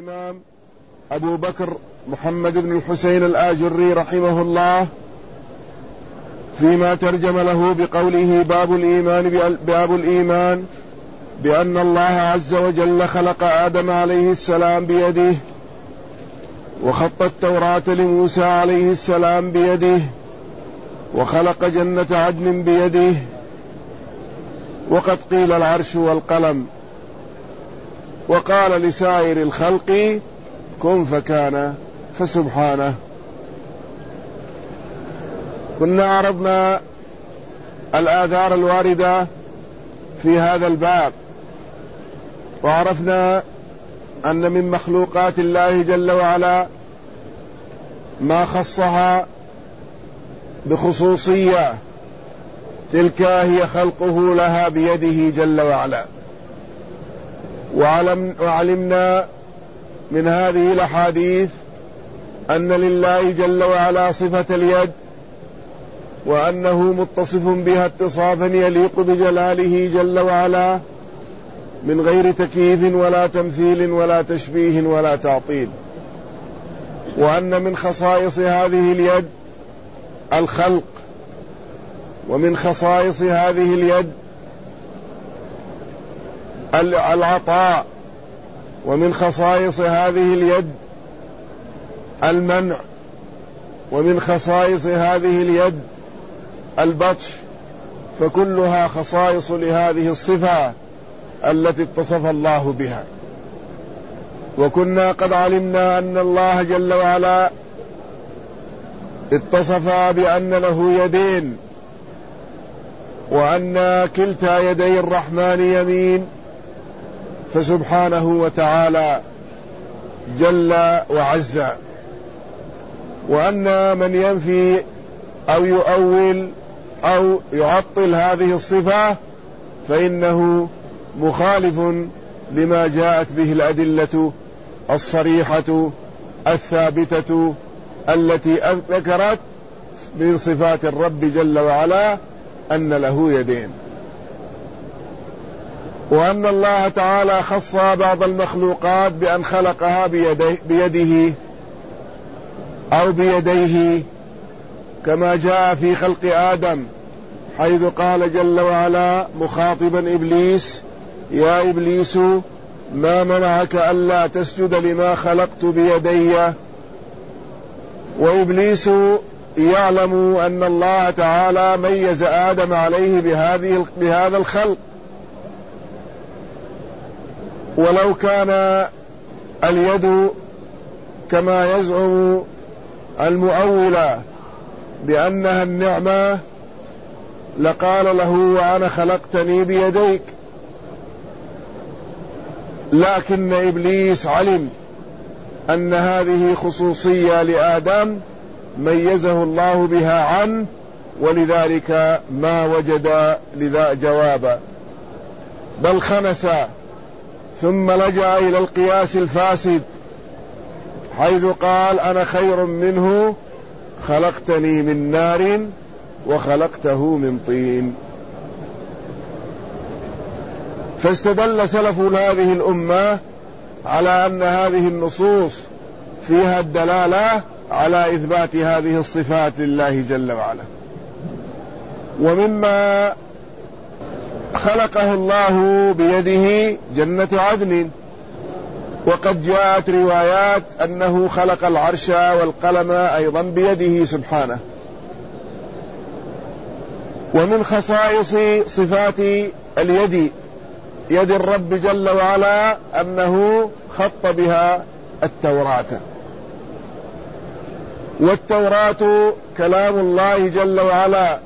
الإمام أبو بكر محمد بن الحسين الآجري رحمه الله فيما ترجم له بقوله باب الإيمان بأن الله عز وجل خلق آدم عليه السلام بيده، وخط التوراة لموسى عليه السلام بيده، وخلق جنة عدن بيده، وقد قيل العرش والقلم، وقال لسائر الخلق كن فكان فسبحانه. كنا عرضنا الآثار الواردة في هذا الباب، وعرفنا أن من مخلوقات الله جل وعلا ما خصها بخصوصية، تلك هي خلقه لها بيده جل وعلا. وعلمنا من هذه الأحاديث أن لله جل وعلا صفة اليد، وأنه متصف بها اتصافا يليق بجلاله جل وعلا من غير تكييف ولا تمثيل ولا تشبيه ولا تعطيل، وأن من خصائص هذه اليد الخلق، ومن خصائص هذه اليد العطاء، ومن خصائص هذه اليد المنع، ومن خصائص هذه اليد البطش، فكلها خصائص لهذه الصفة التي اتصف الله بها. وكنا قد علمنا أن الله جل وعلا اتصف بأن له يدين، وأن كلتا يدي الرحمن يمين، فسبحانه وتعالى جل وعز. وأن من ينفي أو يؤول أو يعطل هذه الصفة فإنه مخالف لما جاءت به الأدلة الصريحة الثابتة التي ذكرت من صفات الرب جل وعلا أن له يدين. وأن الله تعالى خص بعض المخلوقات بأن خلقها بيده أو بيديه، كما جاء في خلق آدم، حيث قال جل وعلا مخاطبا إبليس: يا إبليس ما منعك ألا تسجد لما خلقت بيدي. وإبليس يعلم أن الله تعالى ميز آدم عليه بهذا الخلق، ولو كان اليد كما يزعم المؤولة بأنها النعمة لقال له وأنا خلقتني بيديك، لكن إبليس علم أن هذه خصوصية لآدم ميزه الله بها عنه، ولذلك ما وجد لذا جوابا، بل خنس ثم لجأ إلى القياس الفاسد، حيث قال أنا خير منه خلقتني من نار وخلقته من طين. فاستدل سلف هذه الأمة على أن هذه النصوص فيها الدلالة على إثبات هذه الصفات لله جل وعلا. ومما خلقه الله بيده جنة عدن، وقد جاءت روايات أنه خلق العرش والقلم أيضا بيده سبحانه. ومن خصائص صفات اليد يد الرب جل وعلا أنه خط بها التوراة، والتوراة كلام الله جل وعلا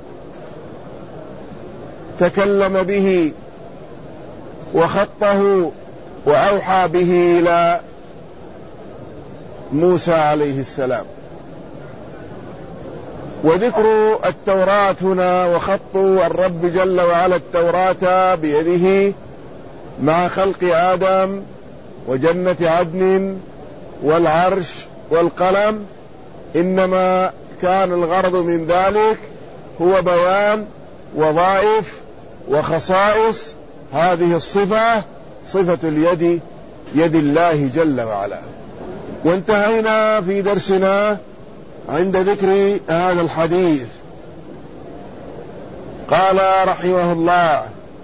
تكلم به وخطه وأوحى به إلى موسى عليه السلام. وذكر التوراة هنا وخط الرب جل وعلا التوراة بيده مع خلق آدم وجنة عدن والعرش والقلم، إنما كان الغرض من ذلك هو بيان وظائف وخصائص هذه الصفة، صفة اليد يد الله جل وعلا. وانتهينا في درسنا عند ذكر هذا الحديث. قال رحمه الله: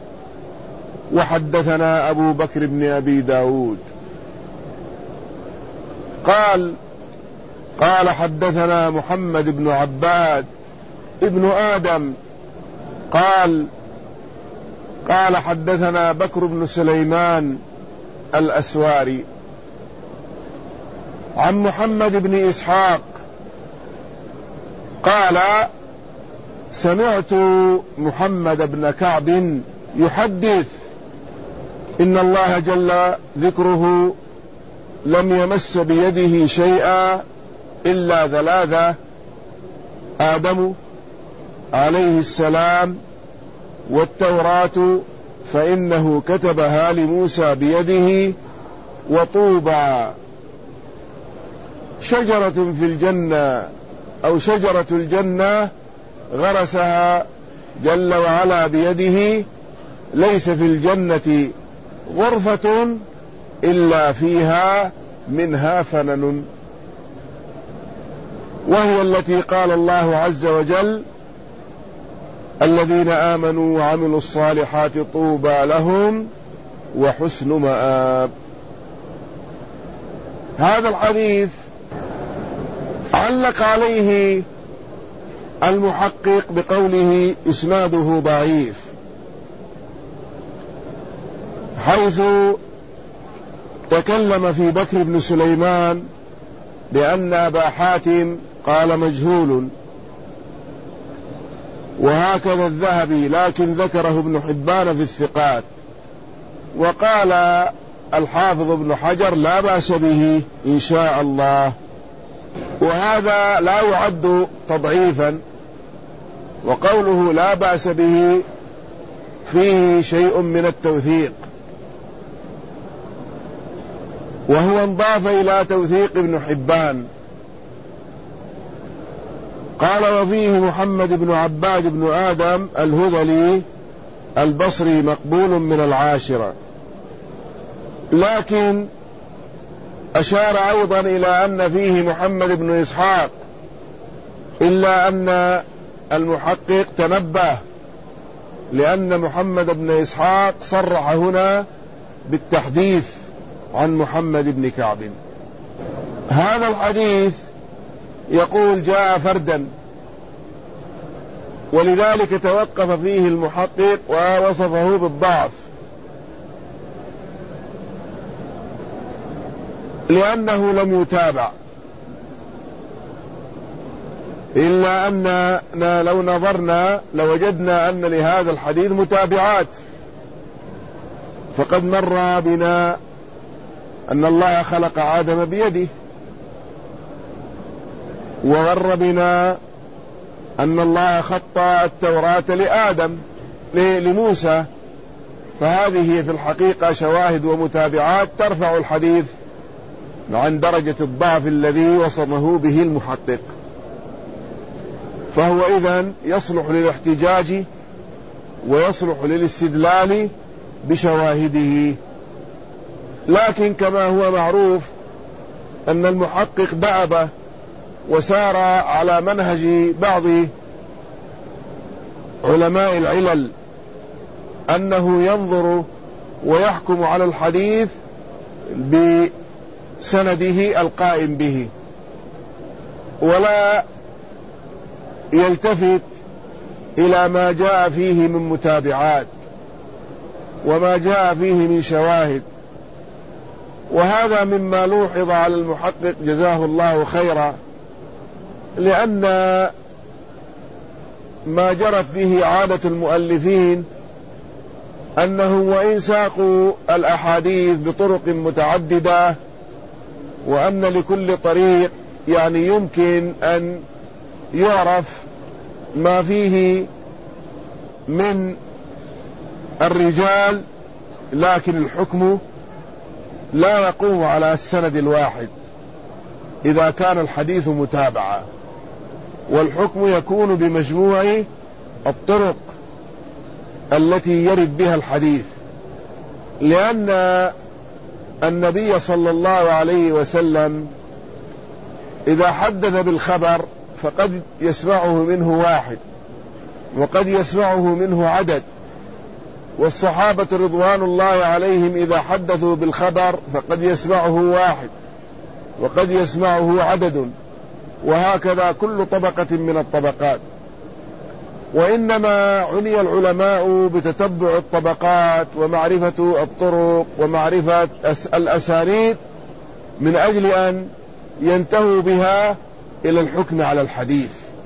وحدثنا أبو بكر بن أبي داود قال حدثنا محمد بن عباد ابن آدم قال حدثنا بكر بن سليمان الأسواري عن محمد بن إسحاق قال: سمعت محمد بن كعب يحدث إن الله جل ذكره لم يمس بيده شيئا إلا ثلاثة: آدم عليه السلام، والتوراة فإنه كتبها لموسى بيده، وطوبى شجرة في الجنة أو شجرة الجنة غرسها جل وعلا بيده، ليس في الجنة غرفة إلا فيها منها فنن، وهي التي قال الله عز وجل: الذين آمنوا وعملوا الصالحات طوبى لهم وحسن مآب. هذا الحديث علق عليه المحقق بقوله إسناده ضعيف، حيث تكلم في بكر بن سليمان بأن أبا حاتم قال مجهول، وهكذا الذهبي، لكن ذكره ابن حبان في الثقات. وقال الحافظ ابن حجر: لا بأس به إن شاء الله. وهذا لا يعد تضعيفا، وقوله لا بأس به فيه شيء من التوثيق، وهو انضاف إلى توثيق ابن حبان. قال: وفيه محمد بن عباد بن آدم الهذلي البصري مقبول من العاشرة، لكن أشار أيضا إلى أن فيه محمد بن إسحاق، إلا أن المحقق تنبه، لأن محمد بن إسحاق صرح هنا بالتحديث عن محمد بن كعب. هذا الحديث يقول جاء فردا، ولذلك توقف فيه المحقق ووصفه بالضعف، لأنه لم يتابع، إلا أننا لو نظرنا لوجدنا أن لهذا الحديث متابعات. فقد مر بنا أن الله خلق آدم بيده، ومر بنا أن الله خط التوراة لموسى، فهذه في الحقيقة شواهد ومتابعات ترفع الحديث عن درجة الضعف الذي وصمه به المحقق، فهو إذن يصلح للاحتجاج ويصلح للاستدلال بشواهده. لكن كما هو معروف أن المحقق دأب وسار على منهج بعض علماء العلل، أنه ينظر ويحكم على الحديث بسنده القائم به، ولا يلتفت إلى ما جاء فيه من متابعات وما جاء فيه من شواهد. وهذا مما لوحظ على المحقق جزاه الله خيرا، لأن ما جرت به عادة المؤلفين أنه وإن ساقوا الأحاديث بطرق متعددة، وأن لكل طريق يعني يمكن أن يعرف ما فيه من الرجال، لكن الحكم لا يقوم على السند الواحد إذا كان الحديث متابعا، والحكم يكون بمجموع الطرق التي يرد بها الحديث، لأن النبي صلى الله عليه وسلم إذا حدث بالخبر فقد يسمعه منه واحد وقد يسمعه منه عدد، والصحابة رضوان الله عليهم إذا حدثوا بالخبر فقد يسمعه واحد وقد يسمعه عدد، وهكذا كل طبقة من الطبقات. وإنما عني العلماء بتتبع الطبقات ومعرفة الطرق ومعرفة الأسانيد من أجل أن ينتهوا بها إلى الحكم على الحديث،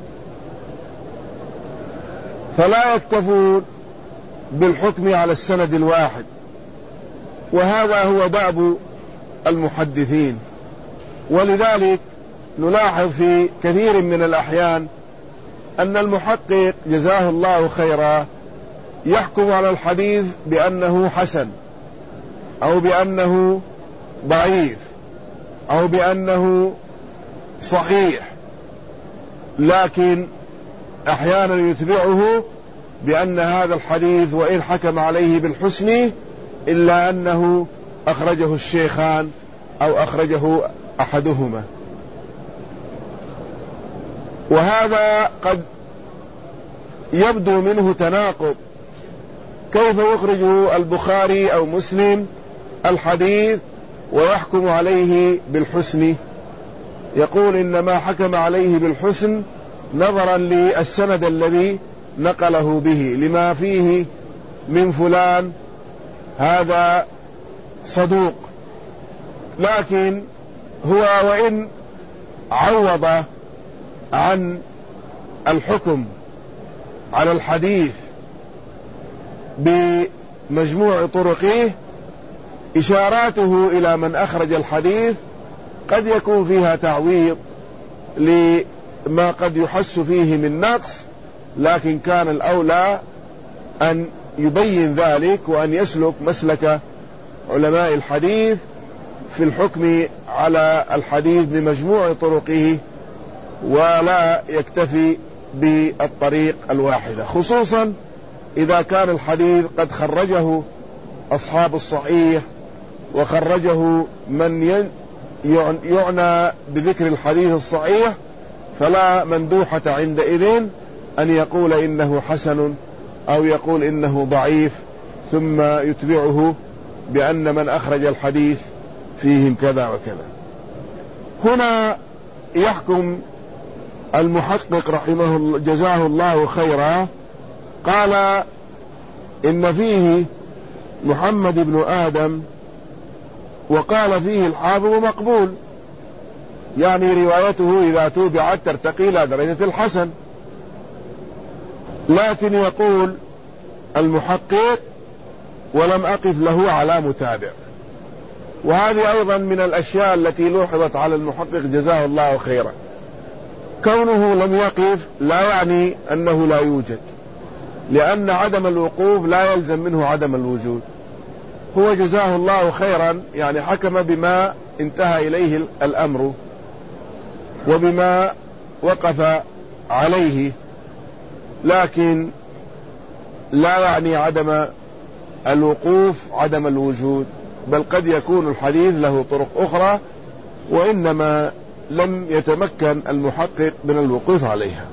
فلا يكتفون بالحكم على السند الواحد. وهذا هو دأب المحدثين، ولذلك نلاحظ في كثير من الأحيان أن المحقق جزاه الله خيرا يحكم على الحديث بأنه حسن أو بأنه ضعيف أو بأنه صحيح، لكن أحيانا يتبعه بأن هذا الحديث وإن حكم عليه بالحسن إلا أنه أخرجه الشيخان أو أخرجه أحدهما. وهذا قد يبدو منه تناقض، كيف يخرج البخاري أو مسلم الحديث ويحكم عليه بالحسن؟ يقول إنما حكم عليه بالحسن نظرا للسند الذي نقله به لما فيه من فلان هذا صدوق، لكن هو وإن عوض عن الحكم على الحديث بمجموع طرقه، إشاراته إلى من أخرج الحديث قد يكون فيها تعويض لما قد يحس فيه من نقص، لكن كان الأولى أن يبين ذلك وأن يسلك مسلك علماء الحديث في الحكم على الحديث بمجموع طرقه ولا يكتفي بالطريق الواحدة، خصوصا إذا كان الحديث قد خرجه أصحاب الصحيح وخرجه من يعنى بذكر الحديث الصحيح، فلا مندوحة عندئذ أن يقول إنه حسن أو يقول إنه ضعيف ثم يتبعه بأن من أخرج الحديث فيهم كذا وكذا. هنا يحكم المحقق رحمه الله جزاه الله خيرا، قال إن فيه محمد بن آدم، وقال فيه الحافظ مقبول، يعني روايته إذا توبعت ترتقي إلى درجة الحسن. لكن يقول المحقق ولم أقف له على متابع، وهذه أيضا من الأشياء التي لوحظت على المحقق جزاه الله خيرا. كونه لم يقف لا يعني أنه لا يوجد، لأن عدم الوقوف لا يلزم منه عدم الوجود. هو جزاه الله خيرا يعني حكم بما انتهى إليه الأمر وبما وقف عليه، لكن لا يعني عدم الوقوف عدم الوجود، بل قد يكون الحديث له طرق أخرى وإنما لم يتمكن المحقق من الوقوف عليها.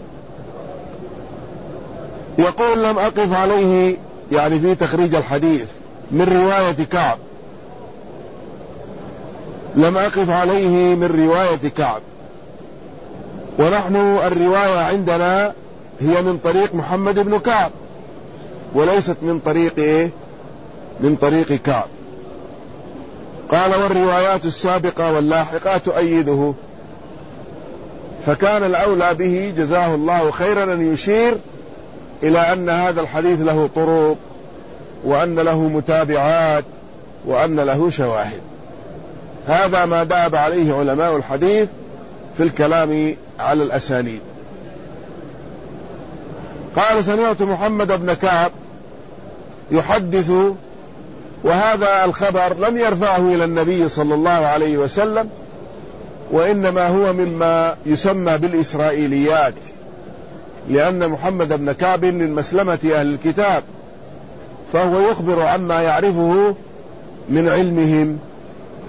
يقول لم أقف عليه يعني في تخريج الحديث من رواية كعب، لم أقف عليه من رواية كعب، ونحن الرواية عندنا هي من طريق محمد بن كعب وليست من طريق من طريق كعب. قال والروايات السابقة واللاحقة تؤيده، فكان الأولى به جزاه الله خيرا أن يشير إلى أن هذا الحديث له طرق وأن له متابعات وأن له شواهد. هذا ما داب عليه علماء الحديث في الكلام على الأسانيد. قال سمعت محمد بن كعب يحدث، وهذا الخبر لم يرفعه إلى النبي صلى الله عليه وسلم، وإنما هو مما يسمى بالإسرائيليات، لأن محمد بن كعب من مسلمة أهل الكتاب، فهو يخبر عما يعرفه من علمهم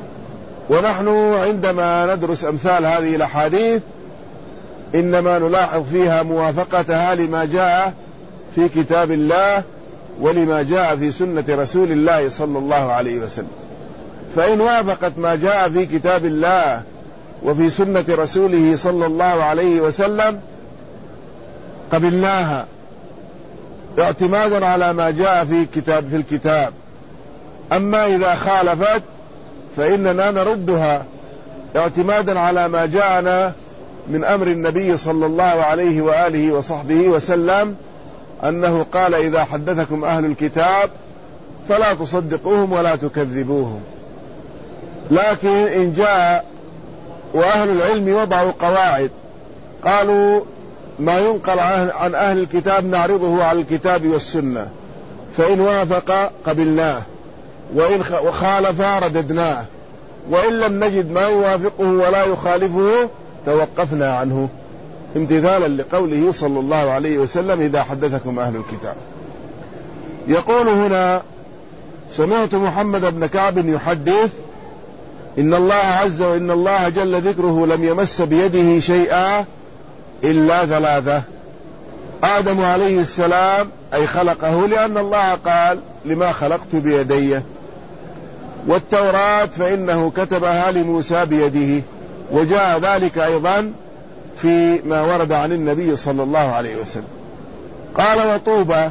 ونحن عندما ندرس أمثال هذه الأحاديث إنما نلاحظ فيها موافقتها لما جاء في كتاب الله ولما جاء في سنة رسول الله صلى الله عليه وسلم. فإن وافقت ما جاء في كتاب الله وفي سنة رسوله صلى الله عليه وسلم قبلناها اعتمادا على ما جاء في الكتاب. أما إذا خالفت فإننا نردها اعتمادا على ما جاءنا من أمر النبي صلى الله عليه وآله وصحبه وسلم أنه قال: إذا حدثكم أهل الكتاب فلا تصدقوهم ولا تكذبوهم. لكن إن جاء وأهل العلم وضعوا قواعد قالوا ما ينقل عن أهل الكتاب نعرضه على الكتاب والسنة، فإن وافق قبلناه وإن خالف رددناه، وإن لم نجد ما يوافقه ولا يخالفه توقفنا عنه امتثالا لقوله صلى الله عليه وسلم: إذا حدثكم أهل الكتاب. يقول هنا: سمعت محمد بن كعب يحدث إن الله عز وإن الله جل ذكره لم يمس بيده شيئا إلا ثلاثة. آدم عليه السلام أي خلقه، لأن الله قال: لما خلقت بيدي. والتوراة فإنه كتبها لموسى بيده، وجاء ذلك أيضا في ما ورد عن النبي صلى الله عليه وسلم. قال: وطوبى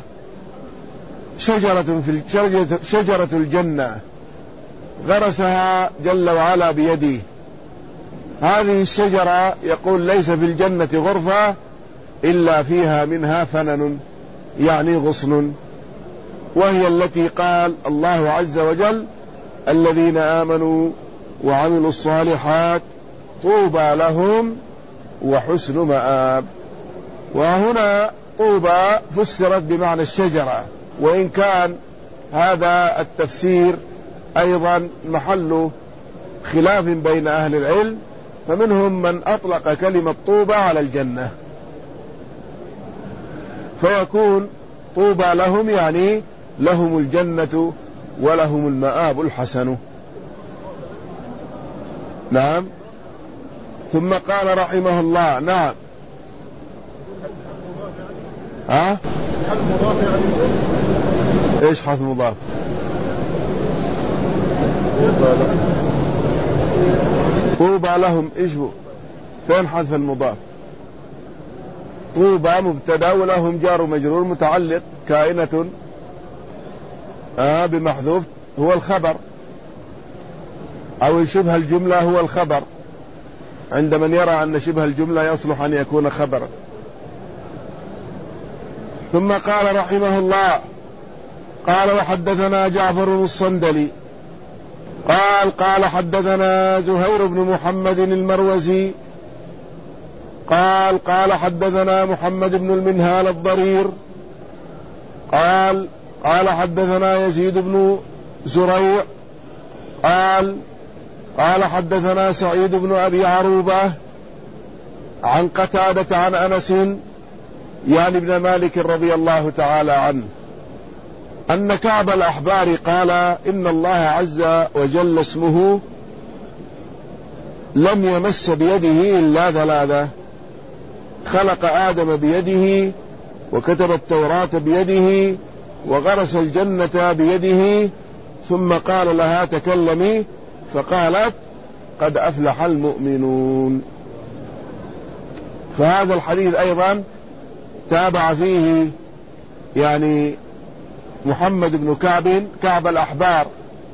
شجرة الجنة غرسها جل وعلا بيده. هذه الشجرة يقول ليس في الجنة غرفة إلا فيها منها فنن، يعني غصن، وهي التي قال الله عز وجل: الذين آمنوا وعملوا الصالحات طوبى لهم وحسن مآب. وهنا طوبى فسرت بمعنى الشجرة، وإن كان هذا التفسير أيضا محل خلاف بين أهل العلم، فمنهم من أطلق كلمة طوبى على الجنة، فيكون طوبى لهم يعني لهم الجنة ولهم المآب الحسن. نعم. ثم قال رحمه الله: نعم. ايش حذف مضاف؟ طوبى لهم ايش هو؟ فين حذف المضاف؟ طوبى مبتدا ولهم جار مجرور متعلق كائنة بمحذوف هو الخبر، أو شبه الجملة هو الخبر، عند من يرى أن شبه الجملة يصلح أن يكون خبرا. ثم قال رحمه الله: قال: وحدثنا جعفر الصندلي قال حدثنا زهير بن محمد المروزي قال حدثنا محمد بن المنهال الضرير قال حدثنا يزيد بن زريع قال حدثنا سعيد بن أبي عروبة عن قتادة عن أنس يعني ابن مالك رضي الله تعالى عنه أن كعب الأحبار قال: إن الله عز وجل اسمه لم يمس بيده إلا ثلاثة: خلق آدم بيده، وكتب التوراة بيده، وغرس الجنة بيده، ثم قال لها: تكلمي، فقالت: قد أفلح المؤمنون. فهذا الحديث أيضا تابع فيه يعني محمد بن كعب الأحبار،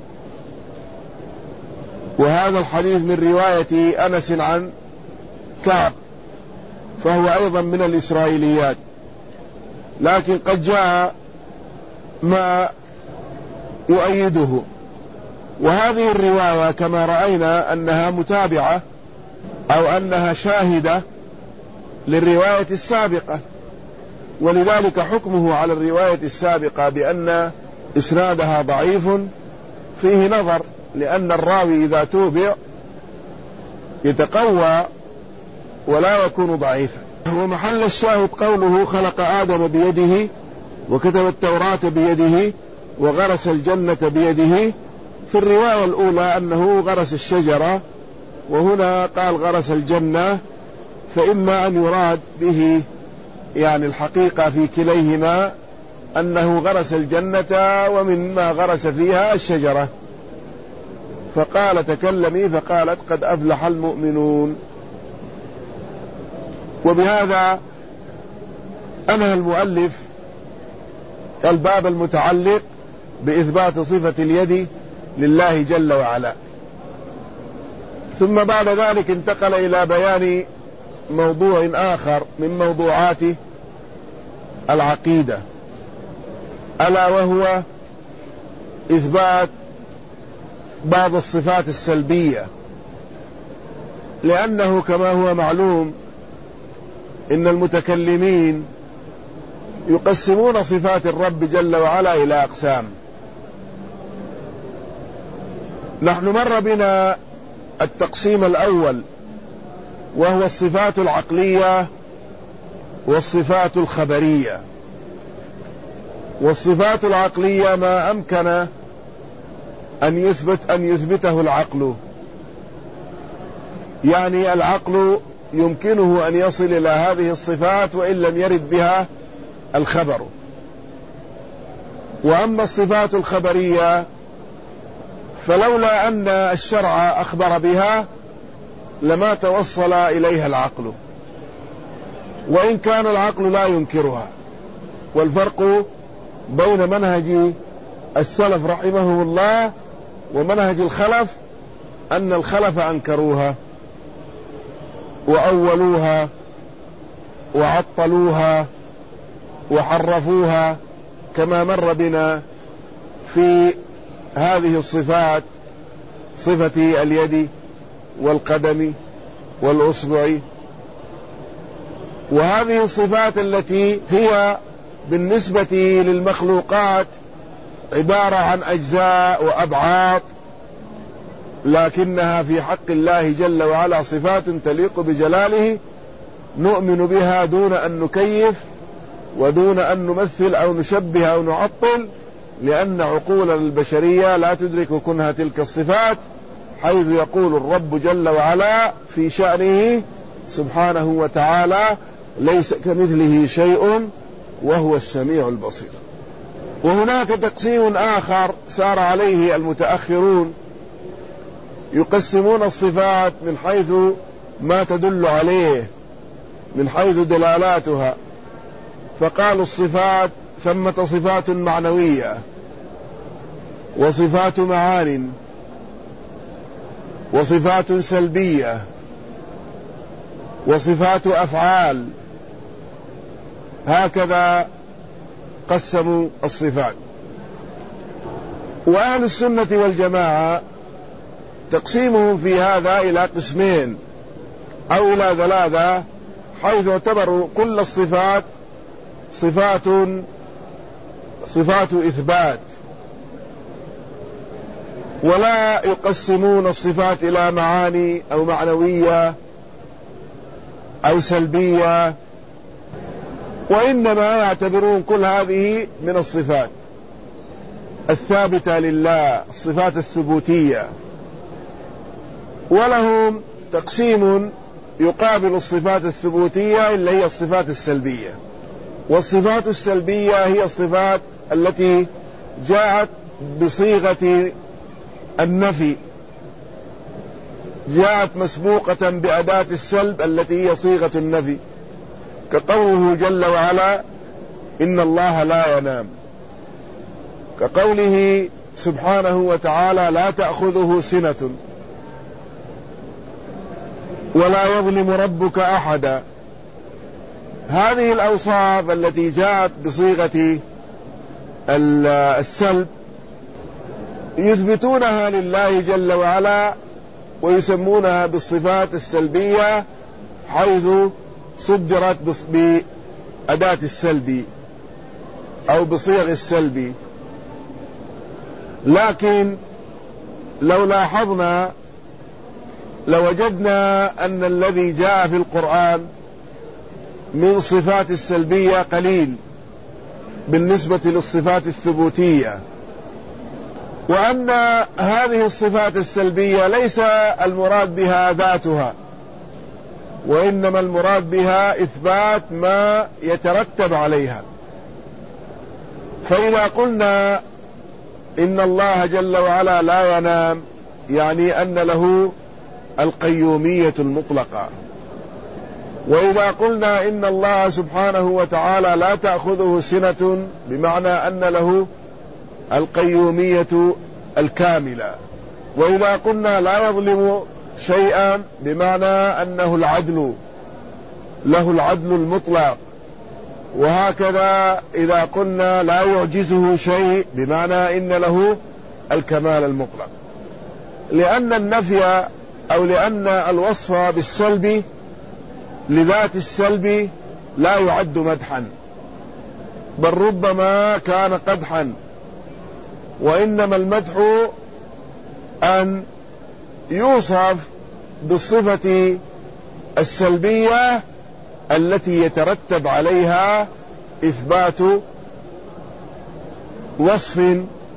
وهذا الحديث من رواية أنس عن كعب، فهو أيضا من الإسرائيليات، لكن قد جاء ما يؤيده. وهذه الرواية كما رأينا أنها متابعة أو أنها شاهدة للرواية السابقة، ولذلك حكمه على الرواية السابقة بأن إسنادها ضعيف فيه نظر، لأن الراوي إذا توبع يتقوى ولا يكون ضعيفا. ومحل الشاهد قوله: خلق آدم بيده، وكتب التوراة بيده، وغرس الجنة بيده، في الرواية الأولى أنه غرس الشجرة، وهنا قال غرس الجنة، فإما أن يراد به يعني الحقيقة في كليهما أنه غرس الجنة ومما غرس فيها الشجرة. فقال تكلمي، فقالت قد أفلح المؤمنون. وبهذا أنهى المؤلف الباب المتعلق بإثبات صفة اليد لله جل وعلا، ثم بعد ذلك انتقل إلى بيان موضوع آخر من موضوعات العقيدة، ألا وهو إثبات بعض الصفات السلبية، لأنه كما هو معلوم إن المتكلمين يقسمون صفات الرب جل وعلا إلى أقسام. نحن مر بنا التقسيم الأول وهو الصفات العقلية والصفات الخبرية. والصفات العقلية ما أمكن أن يثبته العقل، يعني العقل يمكنه أن يصل إلى هذه الصفات وإن لم يرد بها الخبر. وأما الصفات الخبرية فلولا أن الشرع أخبر بها لما توصل إليها العقل، وإن كان العقل لا ينكرها. والفرق بين منهج السلف رحمه الله ومنهج الخلف أن الخلف أنكروها وأولوها وعطلوها وحرفوها، كما مر بنا في هذه الصفات، صفة اليد والقدم والأصبع. وهذه الصفات التي هي بالنسبة للمخلوقات عبارة عن أجزاء وأبعاض، لكنها في حق الله جل وعلا صفات تليق بجلاله، نؤمن بها دون أن نكيف ودون أن نمثل أو نشبه أو نعطل، لأن عقولنا البشرية لا تدرك كنها تلك الصفات، حيث يقول الرب جل وعلا في شأنه سبحانه وتعالى ليس كمثله شيء وهو السميع البصير. وهناك تقسيم آخر سار عليه المتأخرون، يقسمون الصفات من حيث ما تدل عليه، من حيث دلالاتها، فقالوا الصفات ثمة صفات معنوية وصفات معان وصفات سلبية وصفات أفعال، هكذا قسموا الصفات. وأهل السنة والجماعة تقسيمهم في هذا إلى قسمين أو إلى ثلاثة، حيث اعتبروا كل الصفات صفات إثبات، ولا يقسمون الصفات إلى معاني أو معنوية أو سلبية، وإنما يعتبرون كل هذه من الصفات الثابتة لله، الصفات الثبوتية. ولهم تقسيم يقابل الصفات الثبوتية اللي هي الصفات السلبية. والصفات السلبية هي الصفات التي جاءت بصيغة النفي، جاءت مسبوقة بأداة السلب التي هي صيغة النفي، كقوله جل وعلا إن الله لا ينام، كقوله سبحانه وتعالى لا تأخذه سنة ولا يظلم ربك أحدا. هذه الأوصاف التي جاءت بصيغة السلب يثبتونها لله جل وعلا ويسمونها بالصفات السلبية، حيث صدرت بأداة السلب أو بصيغ السلب. لكن لو لاحظنا لوجدنا أن الذي جاء في القرآن من صفات السلبية قليل بالنسبة للصفات الثبوتية، وأن هذه الصفات السلبية ليس المراد بها ذاتها، وإنما المراد بها إثبات ما يترتب عليها. فإذا قلنا إن الله جل وعلا لا ينام، يعني أن له القيومية المطلقة. وإذا قلنا إن الله سبحانه وتعالى لا تأخذه سنة، بمعنى أن له القيومية الكاملة. وإذا قلنا لا يظلم شيئا، بمعنى أنه العدل، له العدل المطلق. وهكذا إذا قلنا لا يعجزه شيء، بمعنى إن له الكمال المطلق. لأن النفي أو لأن الوصف بالسلب لذات السلب لا يعد مدحا، بل ربما كان قدحا. وإنما المدح أن يوصف بالصفة السلبية التي يترتب عليها إثبات وصف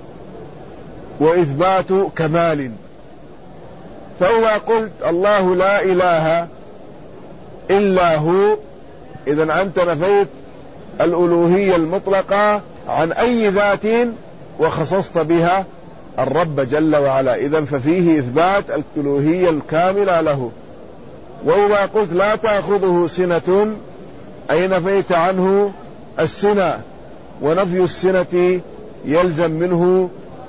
وإثبات كمال. فإذا قلت الله لا إله إلا هو، إذن أنت نفيت الألوهية المطلقة عن أي ذات وخصصت بها الرب جل وعلا، إذن ففيه إثبات الألوهية الكاملة له. وإذا قلت لا تأخذه سنة، أي نفيت عنه السنة، ونفي السنة يلزم منه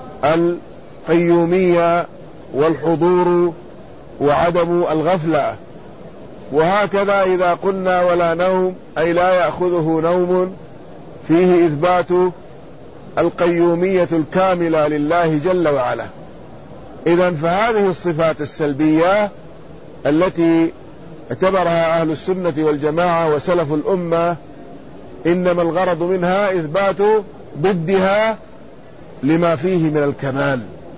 القيومية والحضور وعدم الغفلة. وهكذا إذا قلنا ولا نوم، أي لا يأخذه نوم، فيه إثبات القيومية الكاملة لله جل وعلا. إذن فهذه الصفات السلبية التي اعتبرها أهل السنة والجماعة وسلف الأمة، إنما الغرض منها إثبات ضدها لما فيه من الكمال،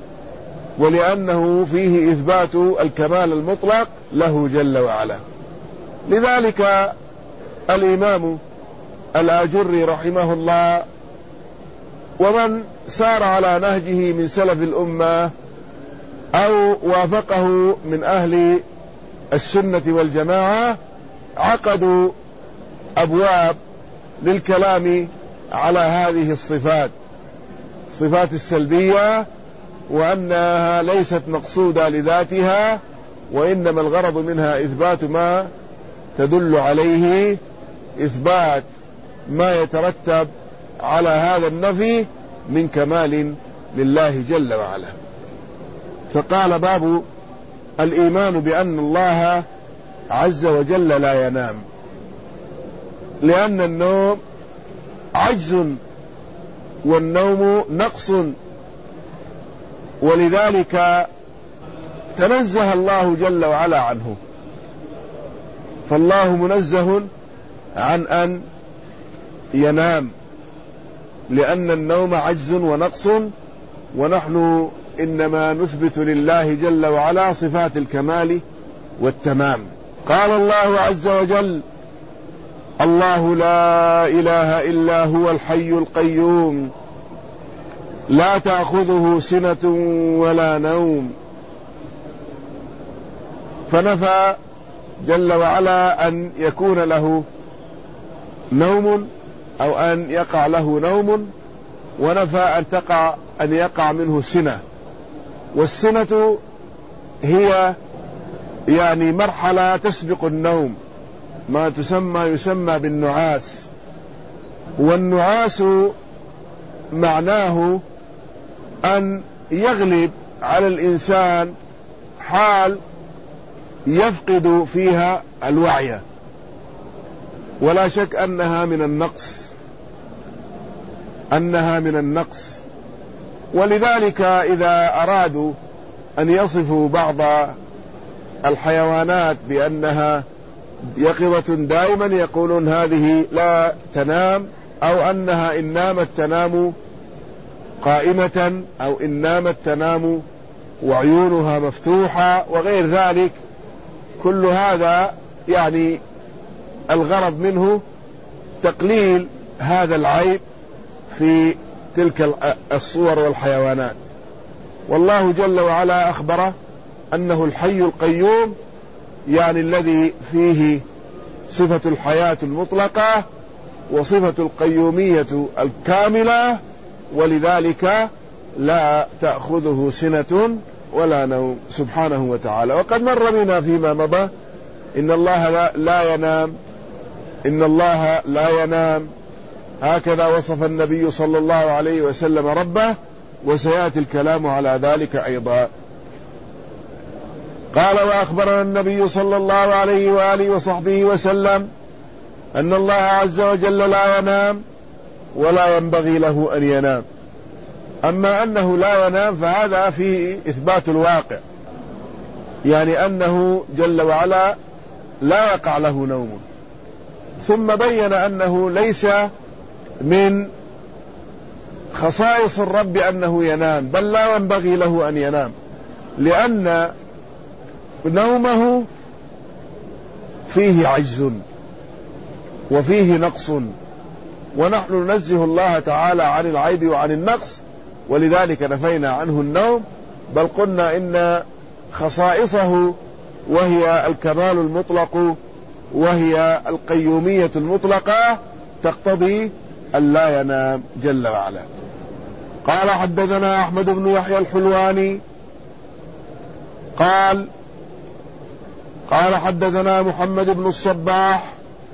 ولأنه فيه إثبات الكمال المطلق له جل وعلا. لذلك الإمام الآجري رحمه الله ومن سار على نهجه من سلف الأمة أو وافقه من أهل السنة والجماعة عقدوا أبواب للكلام على هذه الصفات السلبية، وأنها ليست مقصودة لذاتها، وإنما الغرض منها إثبات ما تدل عليه، إثبات ما يترتب على هذا النفي من كمال لله جل وعلا. فقال باب الإيمان بأن الله عز وجل لا ينام، لأن النوم عجز والنوم نقص، ولذلك تنزه الله جل وعلا عنه. فالله منزه عن أن ينام، لأن النوم عجز ونقص، ونحن إنما نثبت لله جل وعلا صفات الكمال والتمام. قال الله عز وجل: الله لا إله إلا هو الحي القيوم لا تأخذه سنة ولا نوم. فنفى جل وعلا أن يكون له نوم أو أن يقع له نوم، ونفى أن يقع منه سنة. والسنة هي يعني مرحلة تسبق النوم، ما يسمى بالنعاس. والنعاس معناه أن يغلب على الإنسان حال يفقد فيها الوعي، ولا شك أنها من النقص. ولذلك إذا أرادوا أن يصفوا بعض الحيوانات بأنها يقظة دائما، يقولون هذه لا تنام، أو أنها إن نامت تنام قائمة، أو إن نامت تنام وعيونها مفتوحة، وغير ذلك. كل هذا يعني الغرض منه تقليل هذا العيب في تلك الصور والحيوانات. والله جل وعلا أخبره أنه الحي القيوم، يعني الذي فيه صفة الحياة المطلقة وصفة القيومية الكاملة، ولذلك لا تأخذه سنة ولا نوم سبحانه وتعالى. وقد مر بنا فيما مضى إن الله لا ينام، إن الله لا ينام، هكذا وصف النبي صلى الله عليه وسلم ربه، وسيأتي الكلام على ذلك أيضا. قال: وأخبرنا النبي صلى الله عليه وآله وصحبه وسلم أن الله عز وجل لا ينام ولا ينبغي له أن ينام. أما أنه لا ينام فهذا فيه إثبات الواقع، يعني أنه جل وعلا لا يقع له نوم. ثم بين أنه ليس من خصائص الرب أنه ينام، بل لا ينبغي له أن ينام، لأن نومه فيه عجز وفيه نقص، ونحن ننزه الله تعالى عن العيب وعن النقص، ولذلك نفينا عنه النوم، بل قلنا إن خصائصه وهي الكمال المطلق وهي القيومية المطلقة تقتضي أن لا ينام جل وعلا. قال: حدثنا أحمد بن يحيى الحلواني قال حدثنا محمد بن الصباح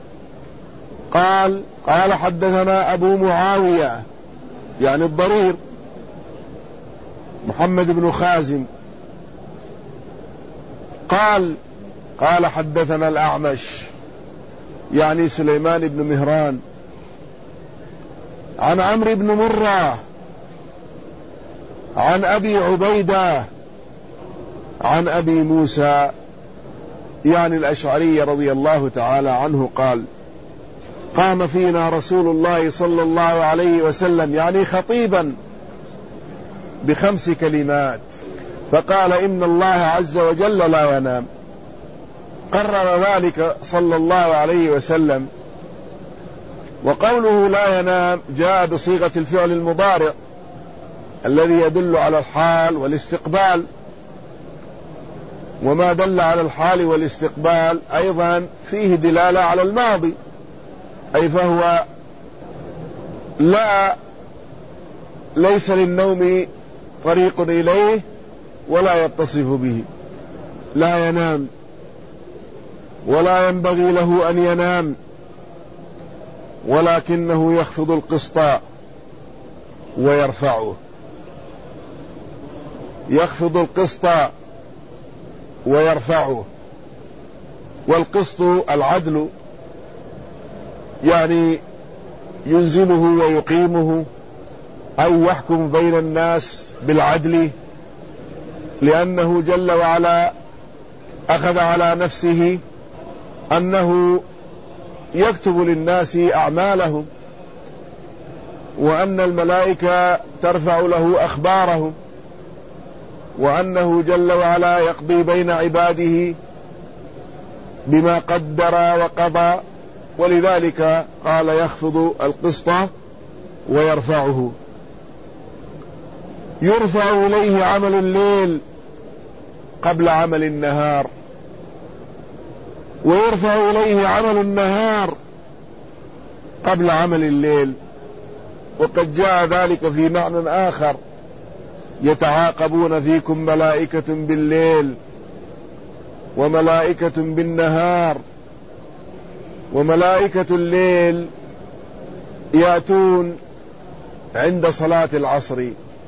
قال حدثنا أبو معاوية، يعني الضرير، محمد بن خازم قال حدثنا الأعمش، يعني سليمان بن مهران، عن عمرو بن مرة عن أبي عبيدة عن أبي موسى، يعني الأشعري رضي الله تعالى عنه قال: قام فينا رسول الله صلى الله عليه وسلم، يعني خطيبا، ب5 كلمات، فقال: إن الله عز وجل لا ينام. قرر ذلك صلى الله عليه وسلم. وقوله لا ينام جاء بصيغة الفعل المضارع الذي يدل على الحال والاستقبال، وما دل على الحال والاستقبال أيضا فيه دلالة على الماضي، أي فهو ليس للنوم طريق إليه ولا يتصف به، لا ينام ولا ينبغي له أن ينام، ولكنه يخفض القسط ويرفعه، يخفض القسط ويرفعه. والقسط العدل، يعني ينزله ويقيمه، أي يحكم بين الناس بالعدل، لأنه جل وعلا أخذ على نفسه أنه يكتب للناس أعمالهم، وأن الملائكة ترفع له أخبارهم، وأنه جل وعلا يقضي بين عباده بما قدر وقضى، ولذلك قال يخفض القسط ويرفعه. يرفع إليه عمل الليل قبل عمل النهار، ويرفع إليه عمل النهار قبل عمل الليل. وقد جاء ذلك في معنى آخر: يتعاقبون فيكم ملائكة بالليل وملائكة بالنهار. وملائكة الليل يأتون عند صلاة العصر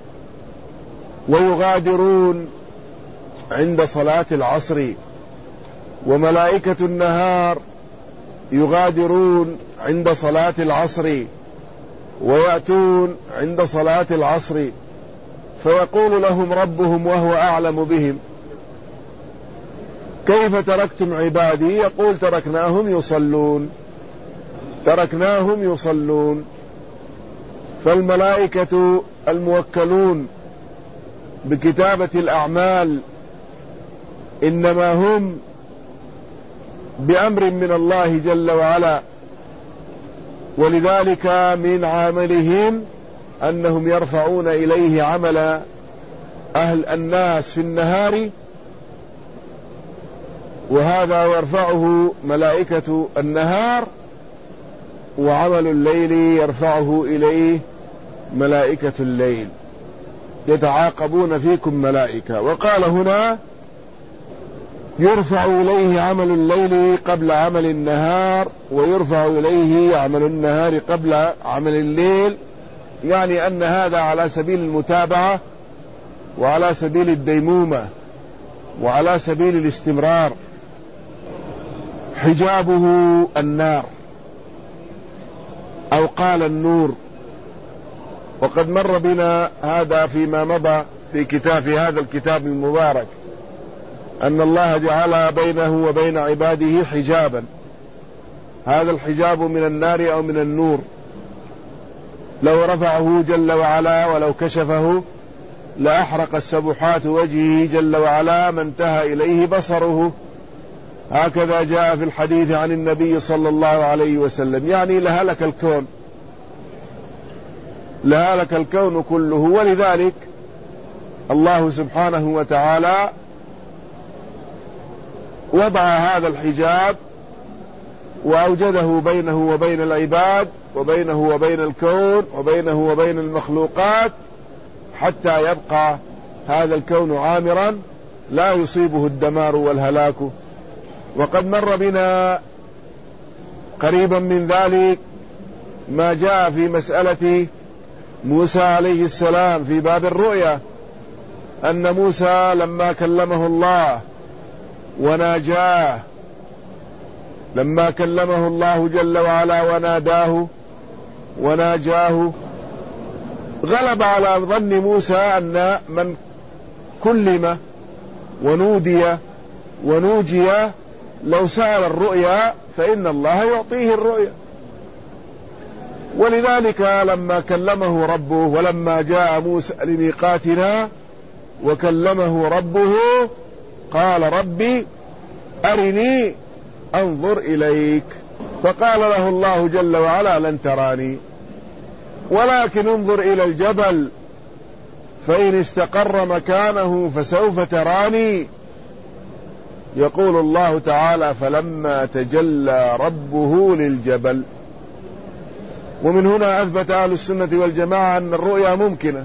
ويغادرون عند صلاة العصر، وملائكة النهار يغادرون عند صلاة العصر ويأتون عند صلاة العصر، فيقول لهم ربهم وهو أعلم بهم: كيف تركتم عبادي؟ يقول: تركناهم يصلون. فالملائكة الموكلون بكتابة الأعمال إنما هم بأمر من الله جل وعلا، ولذلك من عملهم أنهم يرفعون إليه عمل أهل الناس في النهار، وهذا يرفعه ملائكة النهار، وعمل الليل يرفعه إليه ملائكة الليل، يتعاقبون فيكم ملائكة. وقال هنا يرفع إليه عمل الليل قبل عمل النهار، ويرفع إليه عمل النهار قبل عمل الليل، يعني أن هذا على سبيل المتابعة، وعلى سبيل الديمومة، وعلى سبيل الاستمرار. حجابه النار، أو قال النور. وقد مر بنا هذا فيما مضى في هذا الكتاب المبارك، أن الله جعل بينه وبين عباده حجابا، هذا الحجاب من النار أو من النور، لو رفعه جل وعلا ولو كشفه لأحرق السبحات وجهه جل وعلا ما انتهى إليه بصره. هكذا جاء في الحديث عن النبي صلى الله عليه وسلم، يعني لهلك الكون كله. ولذلك الله سبحانه وتعالى وضع هذا الحجاب وأوجده بينه وبين العباد، وبينه وبين الكون، وبينه وبين المخلوقات، حتى يبقى هذا الكون عامرا لا يصيبه الدمار والهلاك. وقد مر بنا قريبا من ذلك ما جاء في مسألة موسى عليه السلام في باب الرؤيا، أن موسى لما كلمه الله وناجاه، لما كلمه الله جل وعلا وناجاه، غلب على ظن موسى أن من كلم ونودي ونوجي لو سأل الرؤيا فإن الله يعطيه الرؤيا. ولذلك لما كلمه ربه، ولما جاء موسى لميقاتنا وكلمه ربه قال ربي أرني أنظر إليك، فقال له الله جل وعلا لن تراني ولكن انظر إلى الجبل فإن استقر مكانه فسوف تراني. يقول الله تعالى فلما تجلى ربه للجبل. ومن هنا أثبت أهل السنة والجماعة أن الرؤيا ممكنة،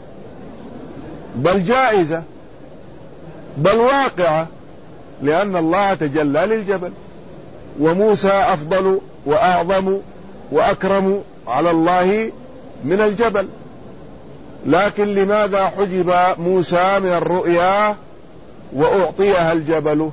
بل جائزة، بل واقعة، لأن الله تجلى للجبل، وموسى أفضل وأعظم وأكرم على الله من الجبل. لكن لماذا حجب موسى من الرؤيا وأعطيها الجبل؟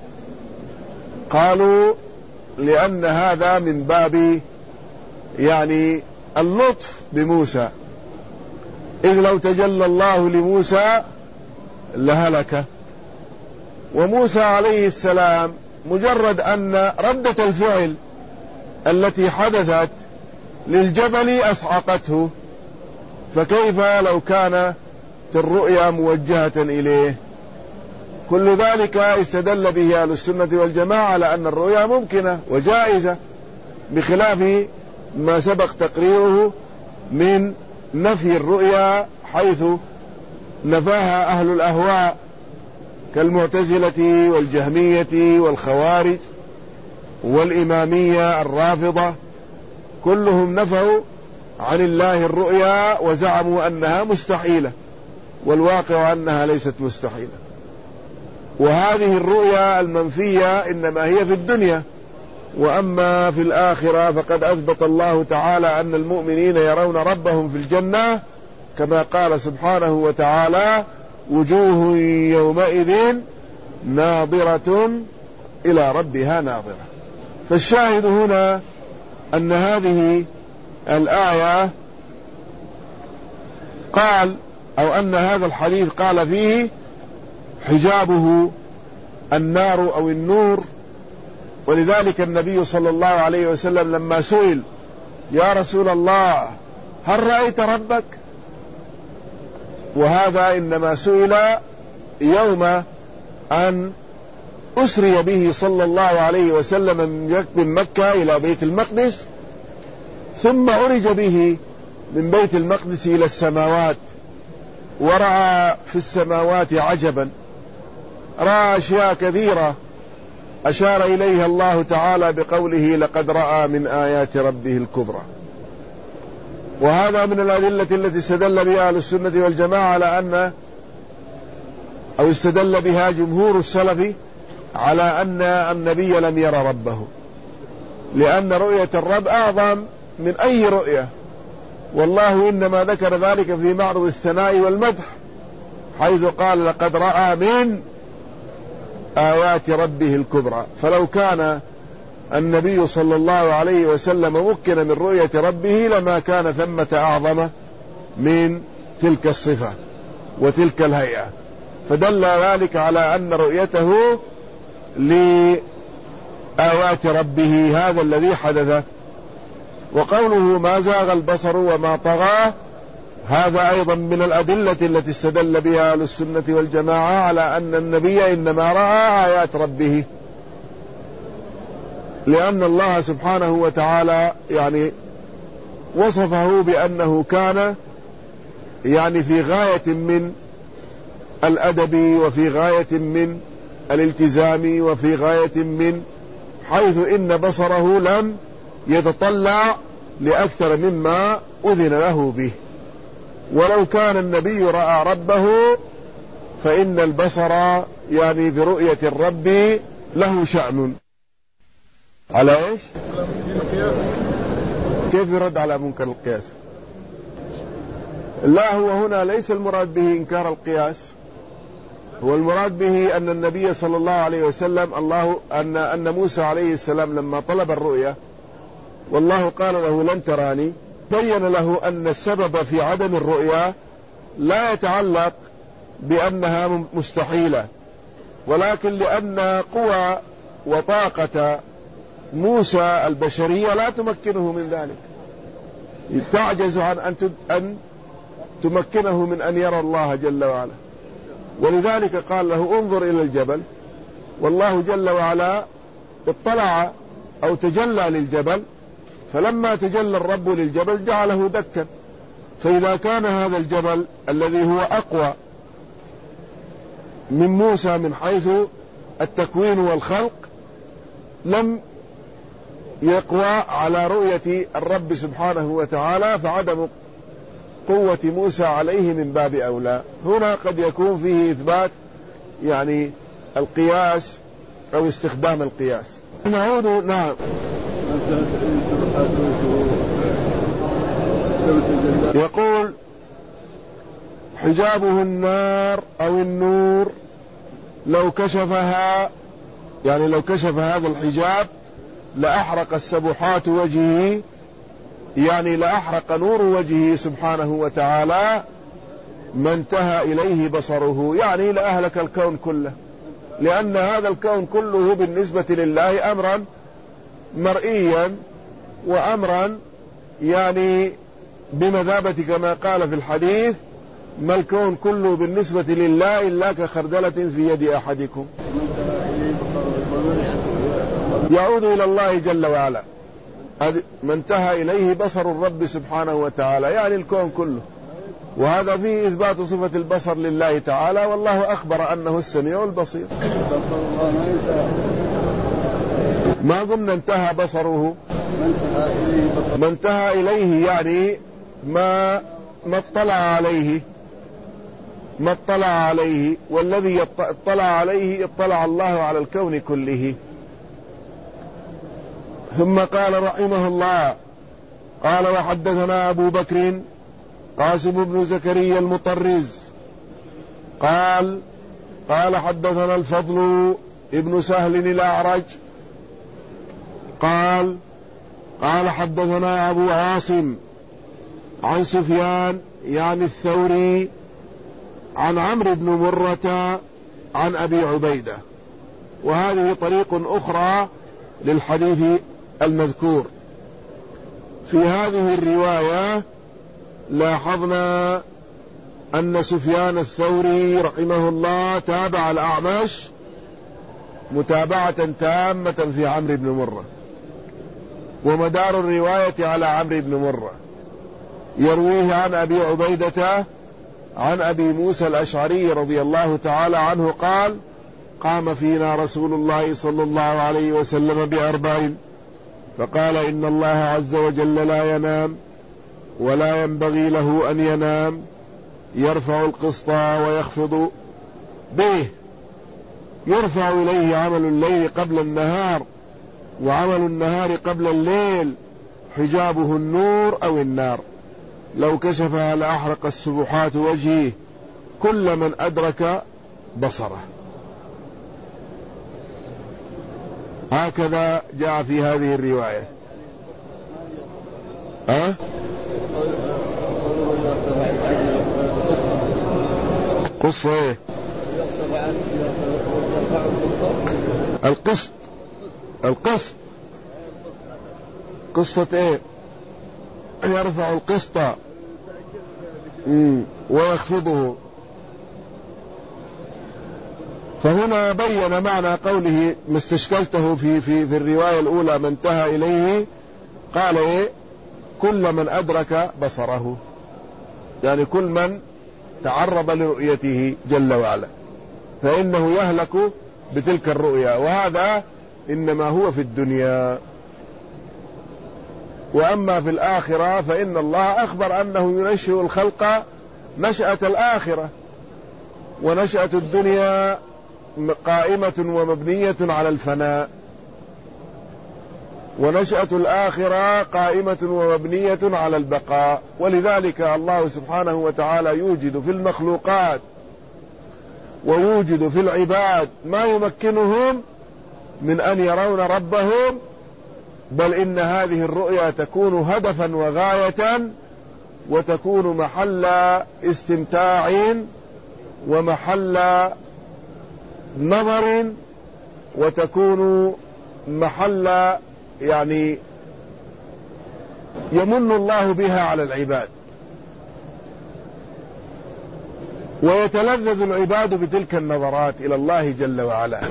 قالوا لأن هذا من باب يعني اللطف بموسى، إذ لو تجلى الله لموسى لهلك. وموسى عليه السلام مجرد أن ردة الفعل التي حدثت للجبل أصعقته، فكيف لو كانت الرؤيا موجهة إليه؟ كل ذلك استدل به أهل السنة والجماعة على أن الرؤيا ممكنة وجائزة، بخلاف ما سبق تقريره من نفي الرؤيا حيث نفاها أهل الأهواء كالمعتزلة والجهمية والخوارج والإمامية الرافضة، كلهم نفوا عن الله الرؤيا وزعموا أنها مستحيلة، والواقع أنها ليست مستحيلة. وهذه الرؤيا المنفية إنما هي في الدنيا، وأما في الآخرة فقد أثبت الله تعالى أن المؤمنين يرون ربهم في الجنة، كما قال سبحانه وتعالى وجوه يومئذ ناظرة إلى ربها ناظرة. فالشاهد هنا أن هذه الآية قال، أو أن هذا الحديث قال فيه حجابه النار أو النور. ولذلك النبي صلى الله عليه وسلم لما سئل يا رسول الله هل رأيت ربك؟ وهذا إنما سئل يوم أن أسري به صلى الله عليه وسلم من مكة إلى بيت المقدس، ثم أرج به من بيت المقدس إلى السماوات، ورأى في السماوات عجبا، رأى أشياء كثيرة أشار إليها الله تعالى بقوله لقد رأى من آيات ربه الكبرى. وهذا من الأدلة التي استدل بها أهل السنة والجماعة على أن، أو استدل بها جمهور السلف على أن النبي لم يرى ربه، لأن رؤية الرب أعظم من أي رؤية، والله إنما ذكر ذلك في معرض الثناء والمدح، حيث قال لقد رأى من آيات ربه الكبرى. فلو كان النبي صلى الله عليه وسلم مكن من رؤية ربه لما كان ثمة أعظم من تلك الصفة وتلك الهيئة، فدل ذلك على أن رؤيته لآيات ربه هذا الذي حدث. وقوله ما زاغ البصر وما طغى، هذا أيضا من الأدلة التي استدل بها أهل السنة والجماعة على أن النبي إنما رأى آيات ربه، لأن الله سبحانه وتعالى يعني وصفه بأنه كان يعني في غاية من الأدب وفي غاية من الالتزام وفي غاية من، حيث إن بصره لم يتطلع لأكثر مما أذن له به. ولو كان النبي رأى ربه فإن البصر يعني برؤية الرب له شأن. على إيش؟ كيف يرد على منكر القياس؟ لا، هو هنا ليس المراد به إنكار القياس، هو المراد به أن النبي صلى الله عليه وسلم أن موسى عليه السلام لما طلب الرؤية والله قال له لن تراني، بين له أن السبب في عدم الرؤيا لا يتعلق بأنها مستحيلة، ولكن لأن قوى وطاقة موسى البشرية لا تمكنه من ذلك، تعجز عن أن تمكنه من أن يرى الله جل وعلا. ولذلك قال له انظر إلى الجبل، والله جل وعلا اطلع أو تجلى للجبل، فلما تجلى الرب للجبل جعله دكا. فإذا كان هذا الجبل الذي هو أقوى من موسى من حيث التكوين والخلق لم يقوى على رؤية الرب سبحانه وتعالى، فعدم قوة موسى عليه من باب أولى. هنا قد يكون فيه إثبات يعني القياس أو استخدام القياس. نعود. نعم. يقول حجابه النار أو النور، لو كشفها يعني لو كشف هذا الحجاب لأحرق السبحات وجهه، يعني لأحرق نور وجهه سبحانه وتعالى ما انتهى إليه بصره، يعني لأهلك الكون كله، لأن هذا الكون كله بالنسبة لله أمرا مرئيا وأمرا يعني بمثابة كما قال في الحديث ما الكون كله بالنسبة لله إلا كخردلة في يد أحدكم. يعود إلى الله جل وعلا، ما انتهى إليه بصر الرب سبحانه وتعالى يعني الكون كله، وهذا فيه إثبات صفة البصر لله تعالى، والله أخبر أنه السميع البصير. ما ضمن انتهى بصره، ما انتهى إليه يعني ما اطلع عليه، والذي اطلع عليه اطلع الله على الكون كله. ثم قال رحمه الله قال وحدثنا أبو بكر قاسم بن زكريا المطرز قال حدثنا الفضل ابن سهل الأعرج قال حدثنا أبو عاصم عن سفيان يعني الثوري عن عمرو بن مرة عن أبي عبيدة. وهذه طريق أخرى للحديث المذكور. في هذه الرواية لاحظنا أن سفيان الثوري رحمه الله تابع الأعمش متابعة تامة في عمرو بن مرة، ومدار الرواية على عمرو بن مرة، يرويه عن أبي عبيدة عن أبي موسى الأشعري رضي الله تعالى عنه قال: قام فينا رسول الله صلى الله عليه وسلم ب4 فقال: إن الله عز وجل لا ينام ولا ينبغي له أن ينام، يرفع القسط ويخفض به، يرفع إليه عمل الليل قبل النهار وعمل النهار قبل الليل، حجابه النور أو النار، لو كشفها لأحرق السبحات وجهه كل من أدرك بصره. هكذا جاء في هذه الرواية. قصة ايه؟ القسط قصة ايه؟ يرفع القسط ويخفضه. فهنا بين معنى قوله ما استشكلته في الرواية الأولى ما انتهى إليه، قال ايه؟ كل من أدرك بصره، يعني كل من تعرض لرؤيته جل وعلا فإنه يهلك بتلك الرؤيا، وهذا إنما هو في الدنيا. وأما في الآخرة فإن الله أخبر أنه ينشئ الخلق نشأة الآخرة، ونشأة الدنيا قائمة ومبنية على الفناء، ونشأة الآخرة قائمة ومبنية على البقاء. ولذلك الله سبحانه وتعالى يوجد في المخلوقات ويوجد في العباد ما يمكنهم من أن يرون ربهم، بل إن هذه الرؤيا تكون هدفا وغاية، وتكون محل استمتاع ومحل نظر، وتكون محل يعني يمن الله بها على العباد، ويتلذذ العباد بتلك النظرات إلى الله جل وعلا.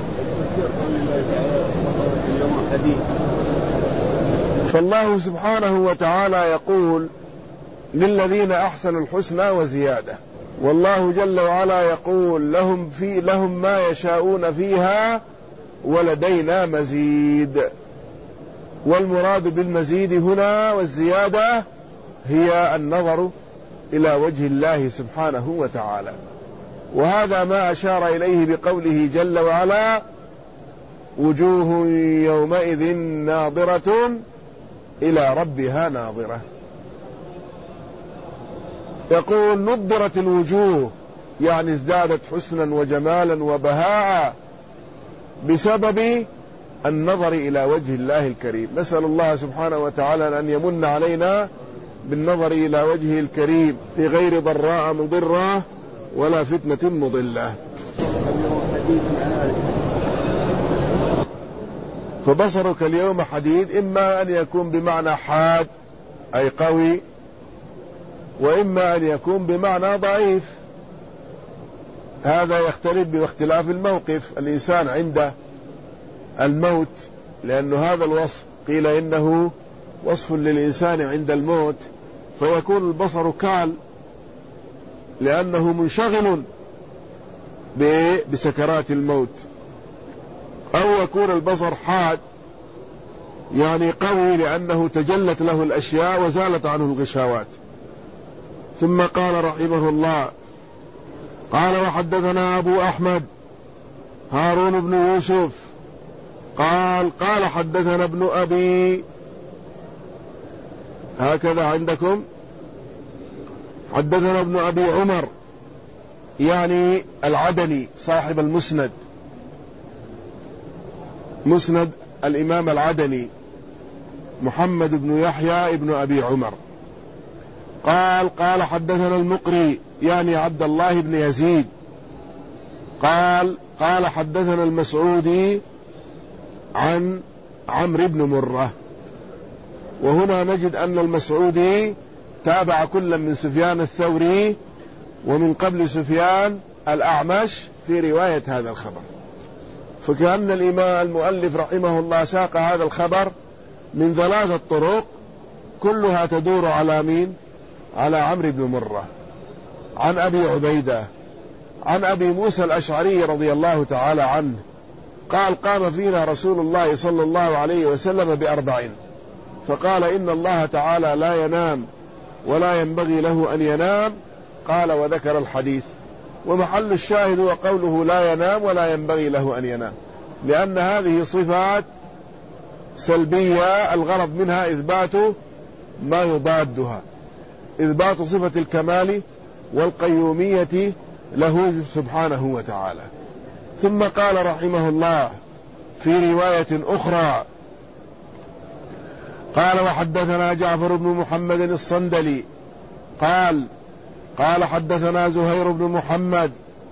فالله سبحانه وتعالى يقول: للذين أحسنوا الحسنى وزيادة، والله جل وعلا يقول: لهم ما يشاءون فيها ولدينا مزيد. والمراد بالمزيد هنا والزيادة هي النظر إلى وجه الله سبحانه وتعالى، وهذا ما أشار إليه بقوله جل وعلا: وجوه يومئذ ناظرة إلى ربها ناظرة. يقول: نضرت الوجوه، يعني ازدادت حسنا وجمالا وبهاء بسبب النظر إلى وجه الله الكريم. نسأل الله سبحانه وتعالى أن يمن علينا بالنظر إلى وجهه الكريم في غير ضراء مضرة ولا فتنة مضلة. فبصرك اليوم حديد، إما أن يكون بمعنى حاد أي قوي، وإما أن يكون بمعنى ضعيف. هذا يختلف باختلاف الموقف. الإنسان عند الموت، لأن هذا الوصف قيل إنه وصف للإنسان عند الموت، فيكون البصر كال لأنه منشغل بسكرات الموت، أو يكون البصر حاد يعني قوي لأنه تجلت له الأشياء وزالت عنه الغشاوات. ثم قال رحمه الله: قال: وحدثنا أبو أحمد هارون بن يوسف قال حدثنا ابن أبي، هكذا عندكم، حدثنا ابن أبي عمر يعني العدني صاحب المسند، مسند الإمام العدني محمد بن يحيى ابن أبي عمر قال حدثنا المقري يعني عبد الله بن يزيد قال حدثنا المسعودي عن عمرو بن مرة. وهنا نجد أن المسعودي تابع كل من سفيان الثوري ومن قبل سفيان الأعمش في رواية هذا الخبر، فكأن الإمام المؤلف رحمه الله ساق هذا الخبر من 3 طرق كلها تدور على مين؟ على عمرو بن مرة. عن أبي عبيدة عن أبي موسى الأشعري رضي الله تعالى عنه قال قام فينا رسول الله صلى الله عليه وسلم ب4، فقال إن الله تعالى لا ينام ولا ينبغي له أن ينام، قال وذكر الحديث. ومحل الشاهد هو قوله لا ينام ولا ينبغي له أن ينام، لأن هذه صفات سلبية الغرض منها إثبات ما يضادها، إثبات صفة الكمال والقيومية له سبحانه وتعالى. ثم قال رحمه الله في رواية أخرى قال وحدثنا جعفر بن محمد الصندلي قال حدثنا زهير بن محمد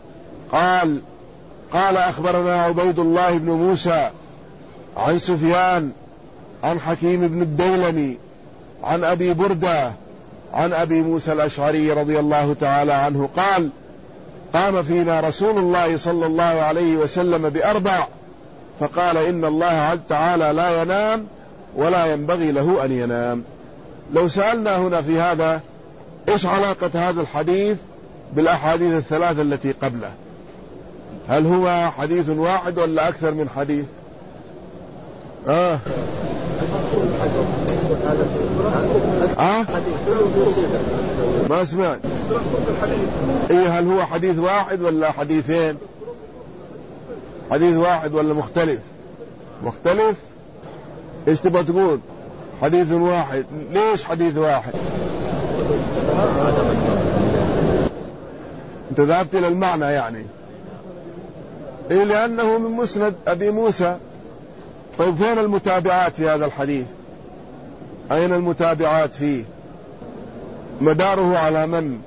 قال أخبرنا عبيد الله بن موسى عن سفيان عن حكيم بن الديلمي عن أبي بردة عن أبي موسى الأشعري رضي الله تعالى عنه قال قام فينا رسول الله صلى الله عليه وسلم ب4، فقال إن الله تعالى لا ينام ولا ينبغي له أن ينام. لو سألنا هنا في هذا إيش علاقة هذا الحديث بالأحاديث الثلاثة التي قبله؟ هل هو حديث واحد ولا أكثر من حديث؟ ما سمعت. إيه، هل هو حديث واحد ولا حديثين؟ حديث واحد ولا مختلف؟ مختلف. ايش تبغى تقول؟ حديث واحد. ليش حديث واحد؟ انت ذهبت الى المعنى يعني. إيه، لأنه من مسند أبي موسى. طيب فين المتابعات في هذا الحديث؟ أين المتابعات فيه؟ مداره على من؟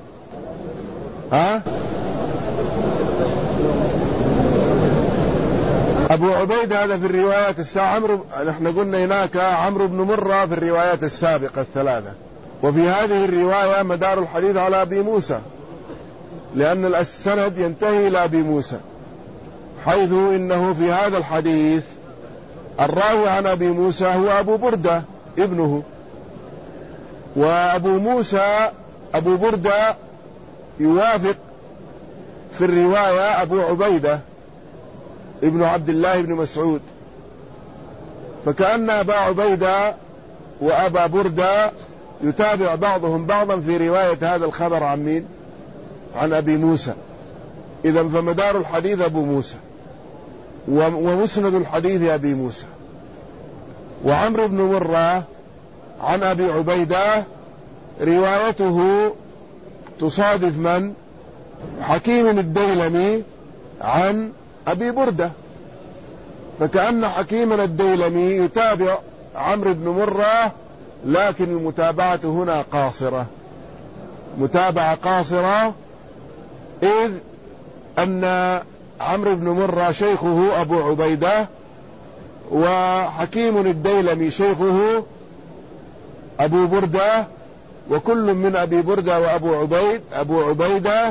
أبو عبيدة هذا في الروايات نحن قلنا هناك عمرو بن مرة في الروايات السابقة الثلاثة، وفي هذه الرواية مدار الحديث على أبي موسى، لأن السند ينتهي إلى أبي موسى، حيث إنه في هذا الحديث الراوي عن أبي موسى هو أبو بردة ابنه، أبو بردة يوافق في الرواية أبو عبيدة ابن عبد الله بن مسعود، فكأن أبا عبيدة وأبا بردة يتابع بعضهم بعضا في رواية هذا الخبر عن مين؟ عن أبي موسى. إذن فمدار الحديث أبو موسى، ومسند الحديث أبي موسى. وعمرو بن مرة عن أبي عبيدة روايته تصادف من؟ حكيم الديلمي عن أبي بردة، فكأن حكيم الديلمي يتابع عمرو بن مرة، لكن المتابعة هنا قاصرة، متابعة قاصرة، إذ أن عمرو بن مرة شيخه أبو عبيدة، وحكيم الديلمي شيخه أبو بردة، وكل من أبي بردة وأبو عبيدة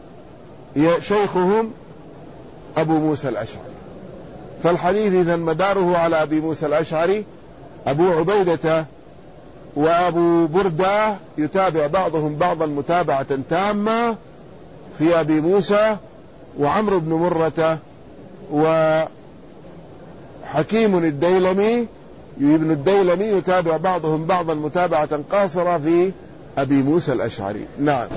شيخهم أبو موسى الأشعري. فالحديث إذن مداره على أبي موسى الأشعري، أبو عبيدة وأبو بردة يتابع بعضهم بعضا متابعة تامة في أبي موسى، وعمرو بن مرة وحكيم الديلمي ابن الديلمي يتابع بعضهم بعضا متابعة قاصرة في أبي موسى الأشعري. نعم.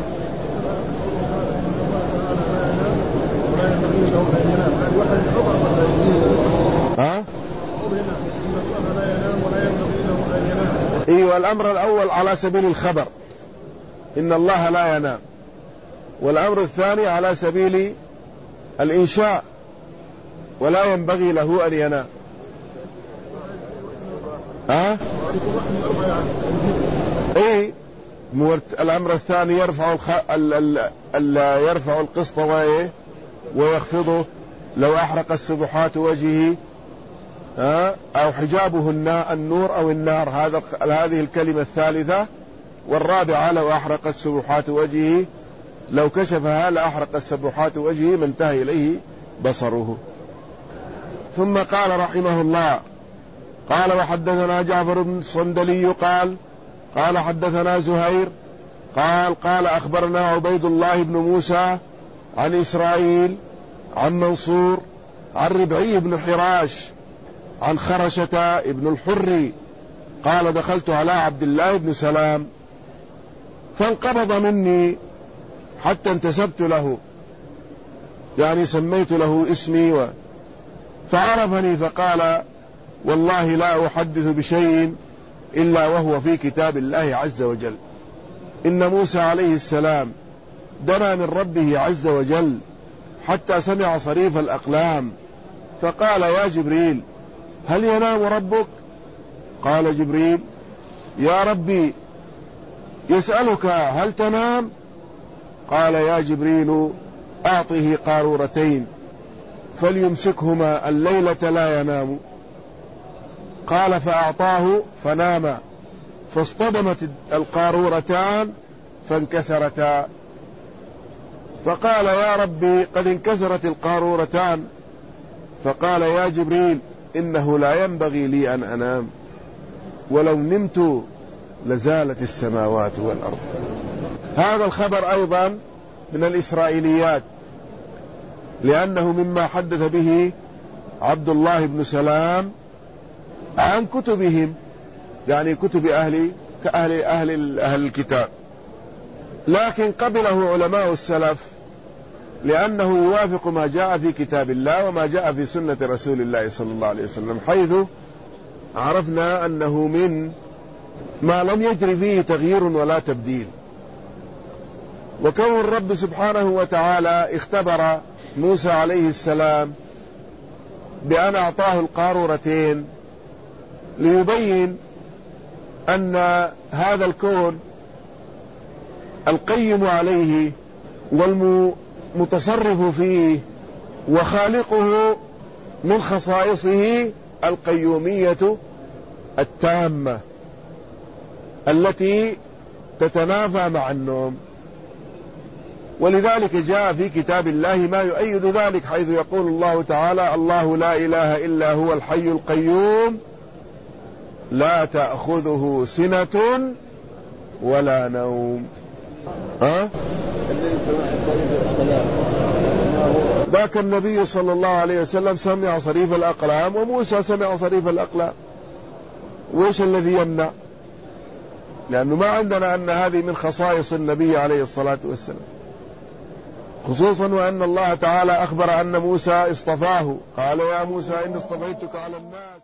ايوه، الامر الاول على سبيل الخبر ان الله لا ينام، والامر الثاني على سبيل الانشاء ولا ينبغي له ان ينام. اي، الامر الثاني يرفع القسط ويخفضه لو احرق السبحات وجهه، أو حجابه النور أو النار، هذه الكلمة الثالثة. والرابعة لو أحرقت سبحات وجهه، لو كشفها لأحرق سبحات وجهه ما انتهى إليه بصره. ثم قال رحمه الله قال وحدثنا جعفر بن الصندلي قال حدثنا زهير قال أخبرنا عبيد الله بن موسى عن إسرائيل عن منصور عن ربعي بن حراش عن خرشة ابن الحر قال دخلت على عبد الله بن سلام فانقبض مني حتى انتسبت له، يعني سميت له اسمي فعرفني فقال والله لا أحدث بشيء إلا وهو في كتاب الله عز وجل. إن موسى عليه السلام دنا من ربه عز وجل حتى سمع صريف الأقلام فقال يا جبريل هل ينام ربك؟ قال جبريل يا ربي يسألك هل تنام؟ قال يا جبريل أعطه قارورتين فليمسكهما الليلة لا ينام. قال فأعطاه فنام فاصطدمت القارورتان فانكسرتا، فقال يا ربي قد انكسرت القارورتان، فقال يا جبريل إنه لا ينبغي لي أن أنام، ولو نمت لزالت السماوات والأرض. هذا الخبر أيضا من الإسرائيليات، لأنه مما حدث به عبد الله بن سلام عن كتبهم، يعني كتب أهل الكتاب، لكن قبله علماء السلف لأنه يوافق ما جاء في كتاب الله وما جاء في سنة رسول الله صلى الله عليه وسلم، حيث عرفنا أنه من ما لم يجري فيه تغيير ولا تبديل. وكون الرب سبحانه وتعالى اختبر موسى عليه السلام بأن أعطاه القارورتين ليبين أن هذا الكون القيم عليه والمتصرف فيه وخالقه من خصائصه القيومية التامة التي تتنافى مع النوم. ولذلك جاء في كتاب الله ما يؤيد ذلك، حيث يقول الله تعالى الله لا إله إلا هو الحي القيوم لا تأخذه سنة ولا نوم. ذاك النبي صلى الله عليه وسلم سمع صريف الأقلام وموسى سمع صريف الأقلام، وإيش الذي يمنع؟ لأنه ما عندنا أن هذه من خصائص النبي عليه الصلاة والسلام، خصوصا وأن الله تعالى أخبر أن موسى اصطفاه، قال يا موسى إني اصطفيتك على الناس.